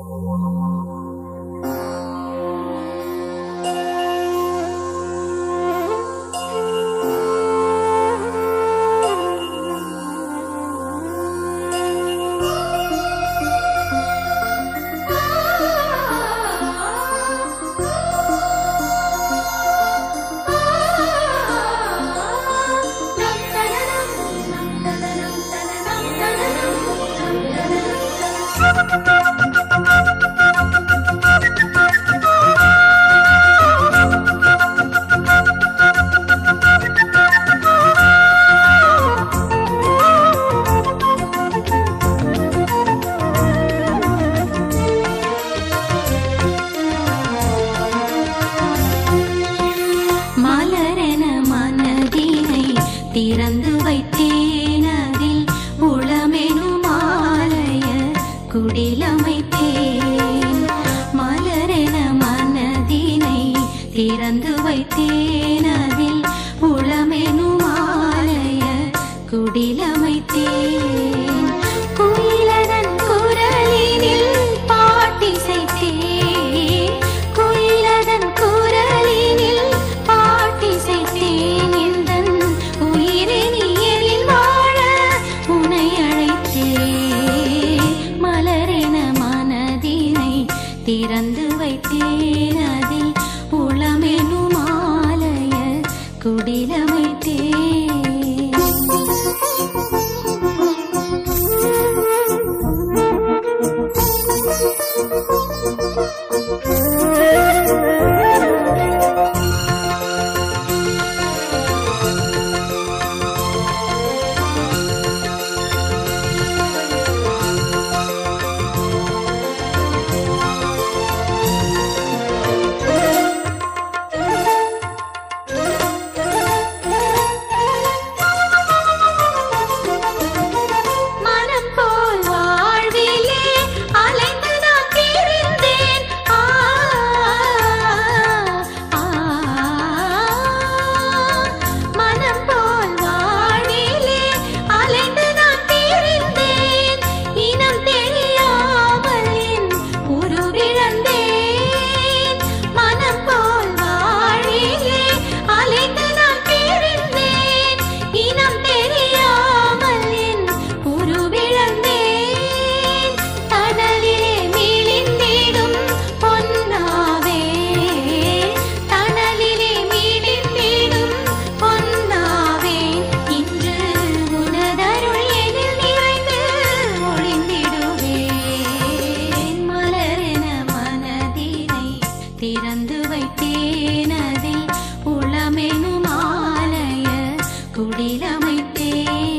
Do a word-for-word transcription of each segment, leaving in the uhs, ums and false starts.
திறந்து வைத்தேன் அதில் உளமெனும் ஆலய குடிலமைத்தேன். மலரென மனதினை திறந்து வைத்தேன் அதில் உளமெனும் ஆலய குடிலமைத்தேன். குயிலதன் குரலினில் பாட்டிசைத்தேன், குயிலதன் குரலினில் பாட்டிசைத்தேன். எந்தன் உயிரினியலில் வாழ உனை அழைத்தேன். மலரென மனதினை திறந்து வைத்தேன் அதில் உளமெனும் ஆலய குடிலமைத்தேன். திறந்து வைத்தேன் அதில் உளமெனும் ஆலய குடிலமைத்தேன்.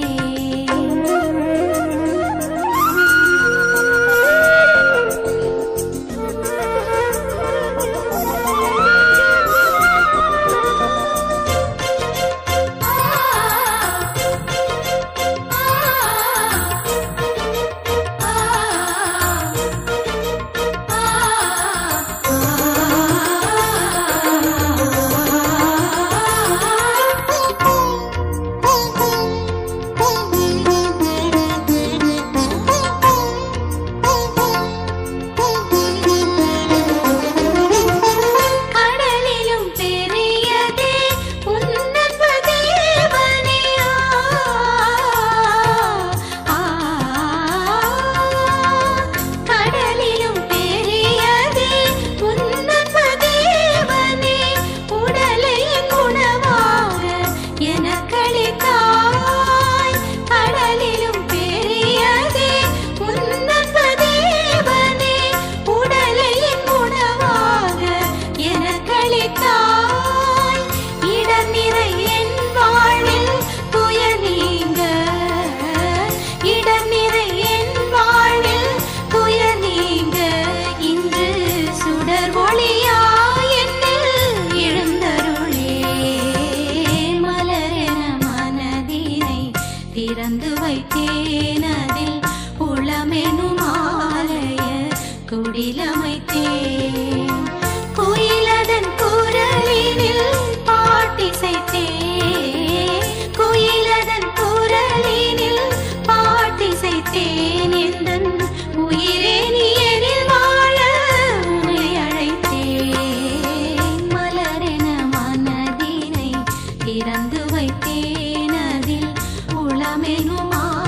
திறந்து வைத்தேன் அதில் உளமெனும் ஆலய குடிலமைத்தேன். குயிலதன் குரலினில் பாட்டிசைத்தேன், குயிலதன் குரலினில் பாட்டிசைத்தேன். எந்தன் உயிரே நீ எனில் வாழ வைத்தேனதில் உளமெனும்